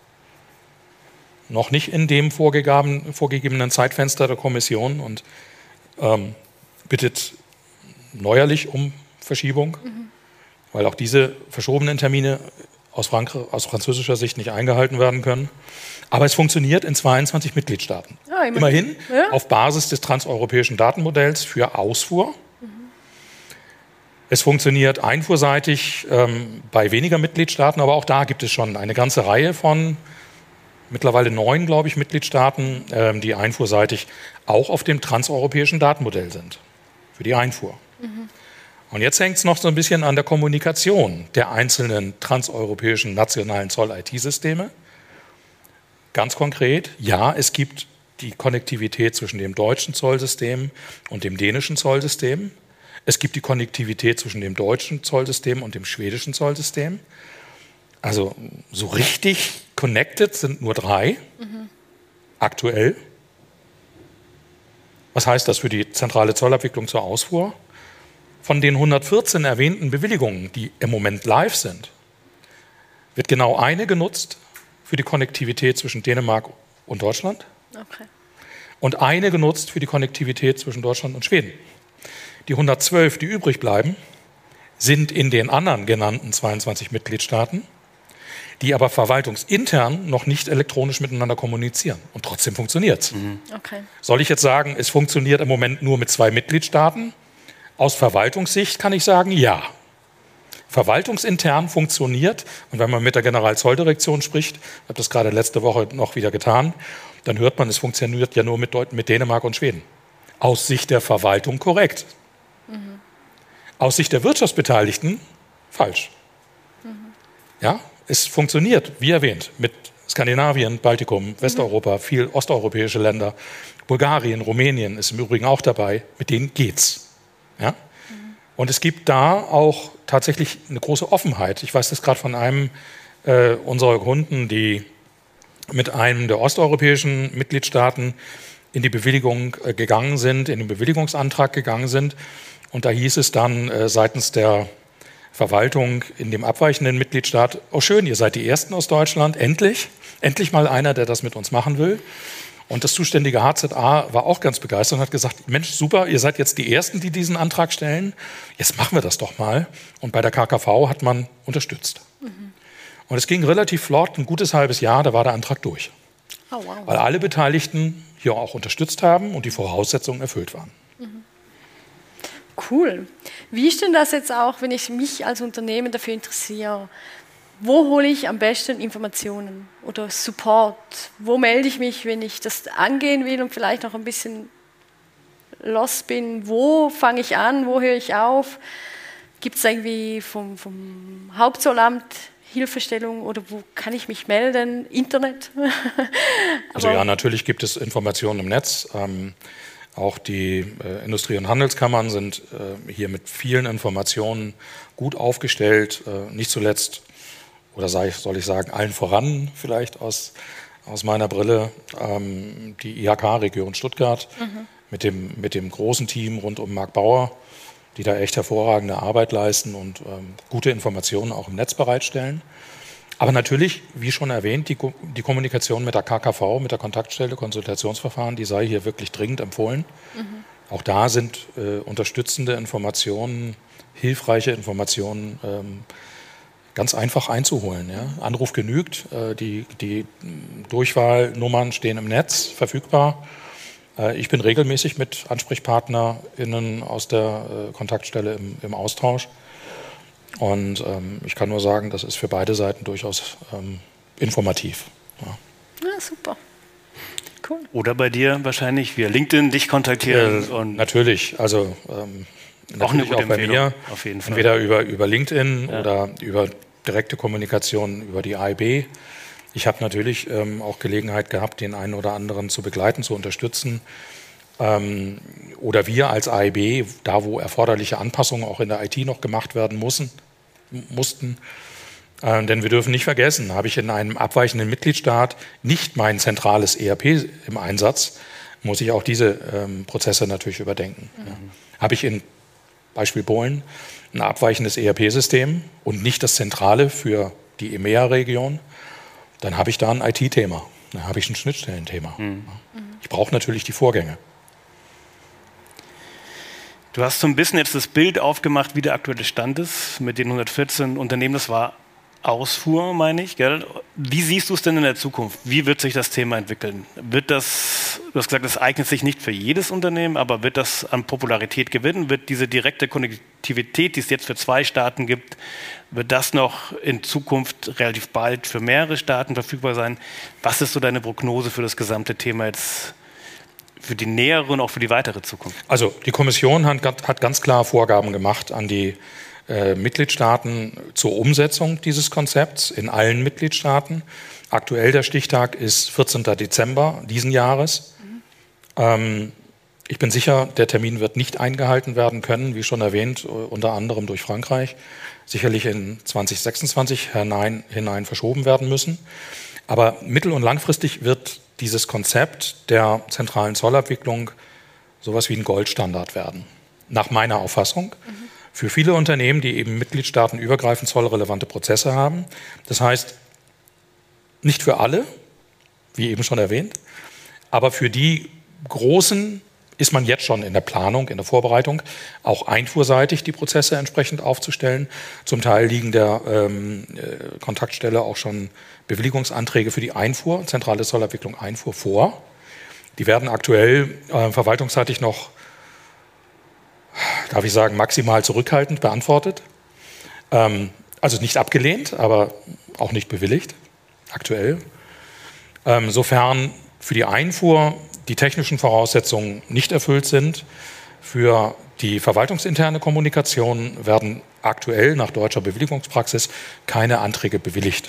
noch nicht in dem vorgegebenen, vorgegebenen Zeitfenster der Kommission und ähm, bittet neuerlich um Verschiebung, mhm. weil auch diese verschobenen Termine aus, Frank aus französischer Sicht nicht eingehalten werden können. Aber es funktioniert in zweiundzwanzig Mitgliedstaaten. Ja, immerhin, immerhin ja. Auf Basis des transeuropäischen Datenmodells für Ausfuhr. Mhm. Es funktioniert einfuhrseitig ähm, bei weniger Mitgliedstaaten, aber auch da gibt es schon eine ganze Reihe von, mittlerweile neun, glaube ich, Mitgliedstaaten, ähm, die einfuhrseitig auch auf dem transeuropäischen Datenmodell sind, für die Einfuhr. Mhm. Und jetzt hängt es noch so ein bisschen an der Kommunikation der einzelnen transeuropäischen nationalen Zoll-I T-Systeme. Ganz konkret, ja, es gibt die Konnektivität zwischen dem deutschen Zollsystem und dem dänischen Zollsystem. Es gibt die Konnektivität zwischen dem deutschen Zollsystem und dem schwedischen Zollsystem. Also so richtig connected sind nur drei, mhm. aktuell. Was heißt das für die zentrale Zollabwicklung zur Ausfuhr? Von den hundertvierzehn erwähnten Bewilligungen, die im Moment live sind, wird genau eine genutzt für die Konnektivität zwischen Dänemark und Deutschland okay. und eine genutzt für die Konnektivität zwischen Deutschland und Schweden. Die hundertzwölf, die übrig bleiben, sind in den anderen genannten zweiundzwanzig Mitgliedstaaten, die aber verwaltungsintern noch nicht elektronisch miteinander kommunizieren. Und trotzdem funktioniert es. Mhm. Okay. Soll ich jetzt sagen, es funktioniert im Moment nur mit zwei Mitgliedstaaten? Aus Verwaltungssicht kann ich sagen, ja. Verwaltungsintern funktioniert, und wenn man mit der Generalzolldirektion spricht, ich habe das gerade letzte Woche noch wieder getan, dann hört man, es funktioniert ja nur mit, Deut mit Dänemark und Schweden. Aus Sicht der Verwaltung korrekt. Mhm. Aus Sicht der Wirtschaftsbeteiligten falsch. Mhm. Ja, es funktioniert, wie erwähnt, mit Skandinavien, Baltikum, Westeuropa, mhm. viel osteuropäische Länder, Bulgarien, Rumänien ist im Übrigen auch dabei, mit denen geht's. Ja? Und es gibt da auch tatsächlich eine große Offenheit. Ich weiß das gerade von einem äh, unserer Kunden, die mit einem der osteuropäischen Mitgliedstaaten in die Bewilligung äh, gegangen sind, in den Bewilligungsantrag gegangen sind. Und da hieß es dann äh, seitens der Verwaltung in dem abweichenden Mitgliedstaat, oh schön, ihr seid die Ersten aus Deutschland, endlich, endlich mal einer, der das mit uns machen will. Und das zuständige H Z A war auch ganz begeistert und hat gesagt, Mensch, super, ihr seid jetzt die Ersten, die diesen Antrag stellen. Jetzt machen wir das doch mal. Und bei der K K V hat man unterstützt. Mhm. Und es ging relativ flott, ein gutes halbes Jahr, da war der Antrag durch. Oh, wow. Weil alle Beteiligten hier auch unterstützt haben und die Voraussetzungen erfüllt waren. Mhm. Cool. Wie ist denn das jetzt auch, wenn ich mich als Unternehmen dafür interessiere? Wo hole ich am besten Informationen oder Support? Wo melde ich mich, wenn ich das angehen will und vielleicht noch ein bisschen lost bin? Wo fange ich an? Wo höre ich auf? Gibt es irgendwie vom, vom Hauptzollamt Hilfestellung oder wo kann ich mich melden? Internet? Also ja, natürlich gibt es Informationen im Netz. Ähm, auch die äh, Industrie- und Handelskammern sind äh, hier mit vielen Informationen gut aufgestellt. Äh, nicht zuletzt oder soll ich sagen, allen voran vielleicht aus, aus meiner Brille, ähm, die I H K-Region Stuttgart mhm. mit, dem, mit dem großen Team rund um Marc Bauer, die da echt hervorragende Arbeit leisten und ähm, gute Informationen auch im Netz bereitstellen. Aber natürlich, wie schon erwähnt, die, die Kommunikation mit der K K V, mit der Kontaktstelle, Konsultationsverfahren, die sei hier wirklich dringend empfohlen. Mhm. Auch da sind äh, unterstützende Informationen, hilfreiche Informationen ähm, ganz einfach einzuholen. Ja. Anruf genügt, äh, die, die Durchwahlnummern stehen im Netz verfügbar. Äh, ich bin regelmäßig mit AnsprechpartnerInnen aus der äh, Kontaktstelle im, im Austausch. Und ähm, ich kann nur sagen, das ist für beide Seiten durchaus ähm, informativ. Ja. Ja, super. Cool. Oder bei dir wahrscheinlich via LinkedIn dich kontaktieren. Äh, und natürlich, also ähm, auch, eine natürlich auch bei mir, auf jeden Fall. Entweder über, über LinkedIn ja. oder über direkte Kommunikation über die A I B. Ich habe natürlich ähm, auch Gelegenheit gehabt, den einen oder anderen zu begleiten, zu unterstützen. Ähm, oder wir als A I B, da wo erforderliche Anpassungen auch in der I T noch gemacht werden müssen, mussten. Äh, denn wir dürfen nicht vergessen, habe ich in einem abweichenden Mitgliedstaat nicht mein zentrales E R P im Einsatz, muss ich auch diese ähm, Prozesse natürlich überdenken. Mhm. Ja. Habe ich in Beispiel Polen ein abweichendes E R P-System und nicht das zentrale für die E M E A-Region, dann habe ich da ein I T-Thema, dann habe ich ein Schnittstellenthema. Mhm. Ich brauche natürlich die Vorgänge. Du hast so ein bisschen jetzt das Bild aufgemacht, wie der aktuelle Stand ist mit den hundertvierzehn Unternehmen. Das war Ausfuhr, meine ich. Gell? Wie siehst du es denn in der Zukunft? Wie wird sich das Thema entwickeln? Wird das, du hast gesagt, das eignet sich nicht für jedes Unternehmen, aber wird das an Popularität gewinnen? Wird diese direkte Konnektivität, die es jetzt für zwei Staaten gibt, wird das noch in Zukunft relativ bald für mehrere Staaten verfügbar sein? Was ist so deine Prognose für das gesamte Thema jetzt, für die nähere und auch für die weitere Zukunft? Also die Kommission hat, hat ganz klar Vorgaben gemacht an die Äh, Mitgliedstaaten zur Umsetzung dieses Konzepts in allen Mitgliedstaaten. Aktuell der Stichtag ist vierzehnten Dezember diesen Jahres. Mhm. Ähm, ich bin sicher, der Termin wird nicht eingehalten werden können, wie schon erwähnt, unter anderem durch Frankreich, sicherlich in zwanzig sechsundzwanzig hinein, hinein verschoben werden müssen. Aber mittel- und langfristig wird dieses Konzept der zentralen Zollabwicklung sowas wie ein Goldstandard werden, nach meiner Auffassung. Mhm. Für viele Unternehmen, die eben mitgliedstaatenübergreifend zollrelevante Prozesse haben. Das heißt, nicht für alle, wie eben schon erwähnt, aber für die Großen ist man jetzt schon in der Planung, in der Vorbereitung, auch einfuhrseitig die Prozesse entsprechend aufzustellen. Zum Teil liegen der ähm, äh, Kontaktstelle auch schon Bewilligungsanträge für die Einfuhr, zentrale Zollabwicklung Einfuhr vor. Die werden aktuell äh, verwaltungsseitig noch, darf ich sagen, maximal zurückhaltend beantwortet. Ähm, also nicht abgelehnt, aber auch nicht bewilligt, aktuell. Ähm, sofern für die Einfuhr die technischen Voraussetzungen nicht erfüllt sind, für die verwaltungsinterne Kommunikation werden aktuell nach deutscher Bewilligungspraxis keine Anträge bewilligt.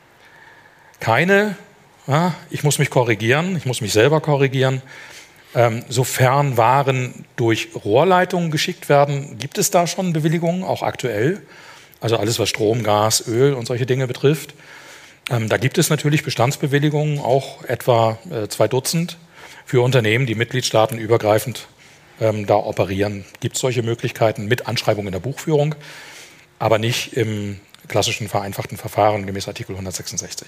Keine, ja, ich muss mich korrigieren, ich muss mich selber korrigieren, Ähm, sofern Waren durch Rohrleitungen geschickt werden, gibt es da schon Bewilligungen, auch aktuell. Also alles, was Strom, Gas, Öl und solche Dinge betrifft. Ähm, da gibt es natürlich Bestandsbewilligungen, auch etwa äh, zwei Dutzend für Unternehmen, die mitgliedstaatenübergreifend ähm, da operieren. Gibt es solche Möglichkeiten mit Anschreibung in der Buchführung, aber nicht im klassischen vereinfachten Verfahren gemäß Artikel hundertsechsundsechzig.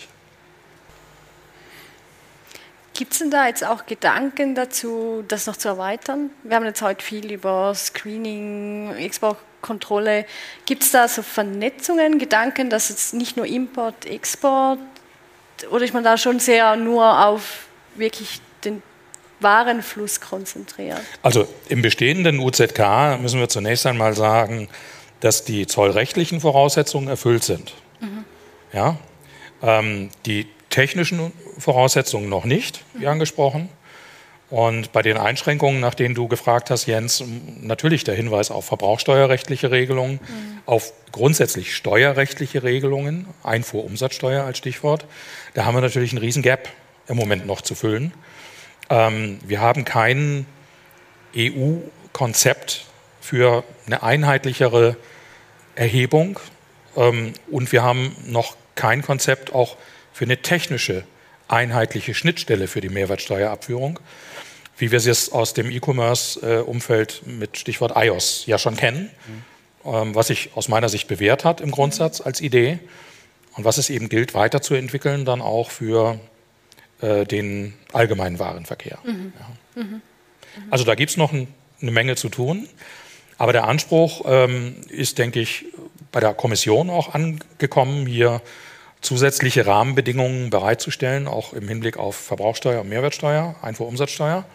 Gibt es denn da jetzt auch Gedanken dazu, das noch zu erweitern? Wir haben jetzt heute viel über Screening, Exportkontrolle. Gibt es da so Vernetzungen, Gedanken, dass jetzt nicht nur Import, Export, oder ist man da schon sehr nur auf wirklich den Warenfluss konzentriert? Also im bestehenden U Z K müssen wir zunächst einmal sagen, dass die zollrechtlichen Voraussetzungen erfüllt sind. Mhm. Ja? Ähm, die technischen Voraussetzungen noch nicht, wie angesprochen. Und bei den Einschränkungen, nach denen du gefragt hast, Jens, natürlich der Hinweis auf verbrauchsteuerrechtliche Regelungen, mhm. auf grundsätzlich steuerrechtliche Regelungen, Einfuhrumsatzsteuer als Stichwort. Da haben wir natürlich einen riesen Gap im Moment noch zu füllen. Ähm, wir haben kein E U-Konzept für eine einheitlichere Erhebung ähm, und wir haben noch kein Konzept auch für eine technische, einheitliche Schnittstelle für die Mehrwertsteuerabführung, wie wir es aus dem E-Commerce-Umfeld mit Stichwort I O S ja schon kennen, mhm. ähm, was sich aus meiner Sicht bewährt hat im Grundsatz als Idee und was es eben gilt weiterzuentwickeln, dann auch für äh, den allgemeinen Warenverkehr. Mhm. Ja. Mhm. Also da gibt es noch ein, eine Menge zu tun, aber der Anspruch ähm, ist, denke ich, bei der Kommission auch angekommen, hier zusätzliche Rahmenbedingungen bereitzustellen, auch im Hinblick auf Verbrauchsteuer und Mehrwertsteuer, Einfuhrumsatzsteuer.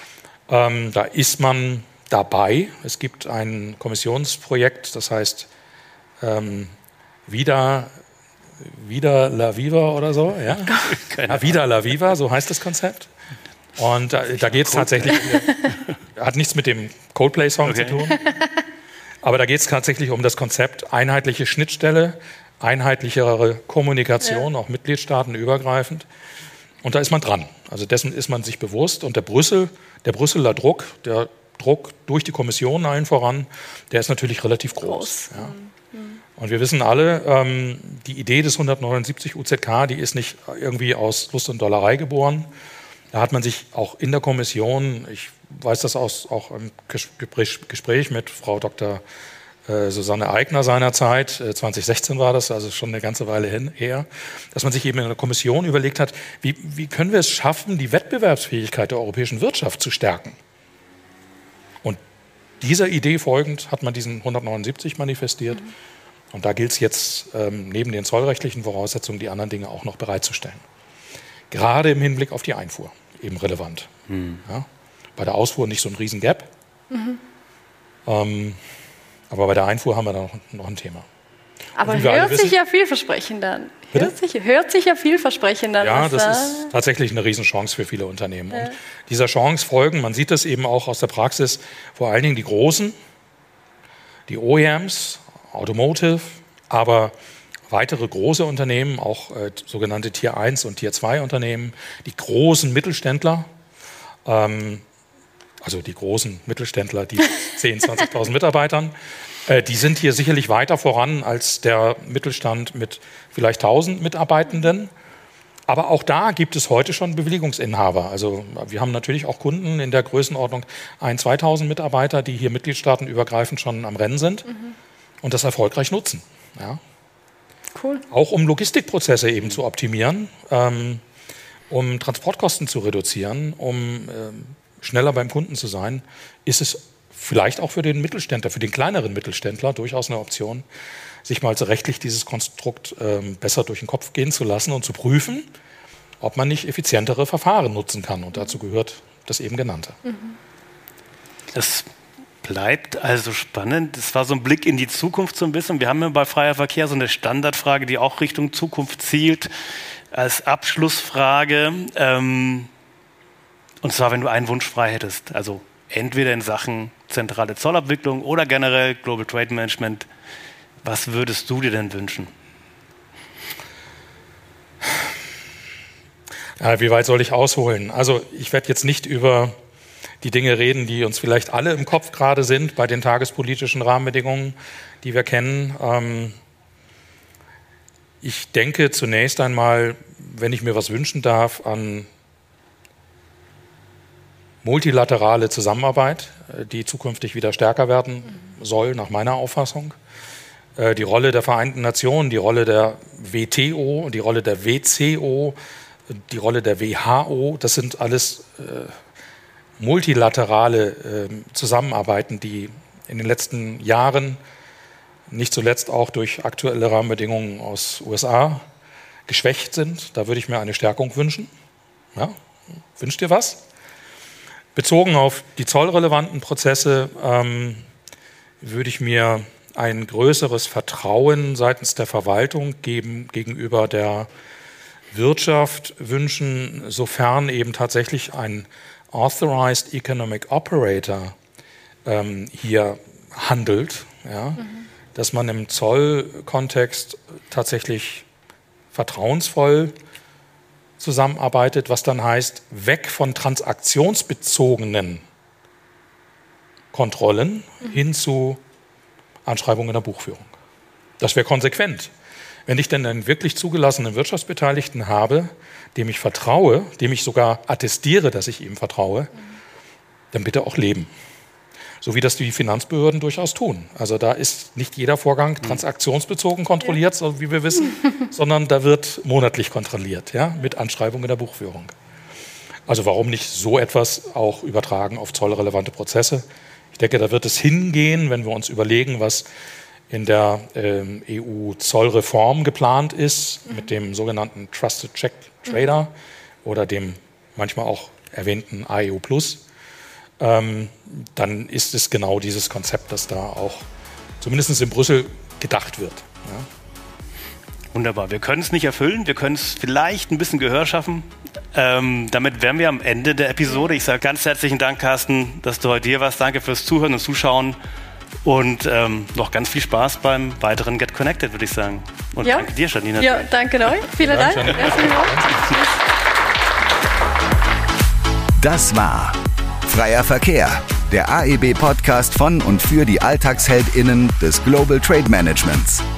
Ähm, da ist man dabei. Es gibt ein Kommissionsprojekt, das heißt ähm, Vida, Vida la Viva oder so. Ja? Ja, Vida la Viva, so heißt das Konzept. Und da, da geht es tatsächlich, hat nichts mit dem Coldplay-Song okay. zu tun, aber da geht es tatsächlich um das Konzept einheitliche Schnittstelle, einheitlichere Kommunikation, ja. auch mitgliedstaatenübergreifend. Und da ist man dran. Also dessen ist man sich bewusst. Und der Brüssel, der Brüsseler Druck, der Druck durch die Kommission allen voran, der ist natürlich relativ groß. groß. Ja. Mhm. Und wir wissen alle, ähm, die Idee des hundertneunundsiebzig U Z K, die ist nicht irgendwie aus Lust und Dollerei geboren. Da hat man sich auch in der Kommission, ich weiß das aus, auch im Gespräch, Gespräch mit Frau Doktor Susanne Aigner seinerzeit, zwanzig sechzehn war das, also schon eine ganze Weile hin, her, dass man sich eben in der Kommission überlegt hat, wie, wie können wir es schaffen, die Wettbewerbsfähigkeit der europäischen Wirtschaft zu stärken. Und dieser Idee folgend hat man diesen hundertneunundsiebzig manifestiert. Mhm. Und da gilt es jetzt ähm, neben den zollrechtlichen Voraussetzungen die anderen Dinge auch noch bereitzustellen. Gerade im Hinblick auf die Einfuhr eben relevant. Mhm. Ja? Bei der Ausfuhr nicht so ein riesen Gap, mhm. ähm, aber bei der Einfuhr haben wir da noch, noch ein Thema. Aber hört sich ja vielversprechend an. Hört sich, hört sich ja vielversprechend an. Ja, das ist tatsächlich eine Riesenchance für viele Unternehmen. Ja. Und dieser Chance folgen, man sieht das eben auch aus der Praxis, vor allen Dingen die Großen, die O E Ms, Automotive, aber weitere große Unternehmen, auch äh, sogenannte Tier eins und Tier zwei Unternehmen, die großen Mittelständler, ähm, also die großen Mittelständler, die zehntausend, zwanzigtausend Mitarbeitern, äh, die sind hier sicherlich weiter voran als der Mittelstand mit vielleicht tausend Mitarbeitenden. Aber auch da gibt es heute schon Bewilligungsinhaber. Also wir haben natürlich auch Kunden in der Größenordnung ein-, zweitausend Mitarbeiter, die hier mitgliedstaatenübergreifend schon am Rennen sind mhm. und das erfolgreich nutzen. Ja. Cool. Auch um Logistikprozesse eben zu optimieren, ähm, um Transportkosten zu reduzieren, um ähm, schneller beim Kunden zu sein, ist es vielleicht auch für den Mittelständler, für den kleineren Mittelständler durchaus eine Option, sich mal so rechtlich dieses Konstrukt ähm, besser durch den Kopf gehen zu lassen und zu prüfen, ob man nicht effizientere Verfahren nutzen kann. Und dazu gehört das eben genannte. Das bleibt also spannend. Das war so ein Blick in die Zukunft so ein bisschen. Wir haben ja bei Freier Verkehr so eine Standardfrage, die auch Richtung Zukunft zielt, als Abschlussfrage. Ähm, und zwar, wenn du einen Wunsch frei hättest, also entweder in Sachen zentrale Zollabwicklung oder generell Global Trade Management, was würdest du dir denn wünschen? Ja, wie weit soll ich ausholen? Also ich werde jetzt nicht über die Dinge reden, die uns vielleicht alle im Kopf gerade sind bei den tagespolitischen Rahmenbedingungen, die wir kennen. Ähm ich denke zunächst einmal, wenn ich mir was wünschen darf, an multilaterale Zusammenarbeit, die zukünftig wieder stärker werden soll, nach meiner Auffassung. Die Rolle der Vereinten Nationen, die Rolle der W T O, die Rolle der W C O, die Rolle der W H O, das sind alles äh, multilaterale äh, Zusammenarbeiten, die in den letzten Jahren, nicht zuletzt auch durch aktuelle Rahmenbedingungen aus U S A, geschwächt sind. Da würde ich mir eine Stärkung wünschen. Ja? Wünscht ihr was? Bezogen auf die zollrelevanten Prozesse ähm, würde ich mir ein größeres Vertrauen seitens der Verwaltung geben gegenüber der Wirtschaft wünschen, sofern eben tatsächlich ein Authorized Economic Operator ähm, hier handelt, ja, mhm. dass man im Zollkontext tatsächlich vertrauensvoll zusammenarbeitet, was dann heißt, weg von transaktionsbezogenen Kontrollen mhm. hin zu Anschreibungen in der Buchführung. Das wäre konsequent. Wenn ich denn einen wirklich zugelassenen Wirtschaftsbeteiligten habe, dem ich vertraue, dem ich sogar attestiere, dass ich ihm vertraue, dann bitte auch leben. So wie das die Finanzbehörden durchaus tun. Also da ist nicht jeder Vorgang transaktionsbezogen kontrolliert, so wie wir wissen, sondern da wird monatlich kontrolliert, ja, mit Anschreibung in der Buchführung. Also warum nicht so etwas auch übertragen auf zollrelevante Prozesse? Ich denke, da wird es hingehen, wenn wir uns überlegen, was in der ähm, E U-Zollreform geplant ist, mhm. mit dem sogenannten Trusted Check Trader mhm. oder dem manchmal auch erwähnten A E U Plus, ähm, dann ist es genau dieses Konzept, das da auch zumindest in Brüssel gedacht wird. Ja. Wunderbar. Wir können es nicht erfüllen, wir können es vielleicht ein bisschen Gehör schaffen. Ähm, damit wären wir am Ende der Episode. Ich sage ganz herzlichen Dank, Carsten, dass du heute hier warst. Danke fürs Zuhören und Zuschauen. Und ähm, noch ganz viel Spaß beim weiteren Get Connected, würde ich sagen. Und ja. danke dir, Janina. Ja, danke euch. Vielen Dank. Dank. Das war Freier Verkehr, der A E B-Podcast von und für die AlltagsheldInnen des Global Trade Managements.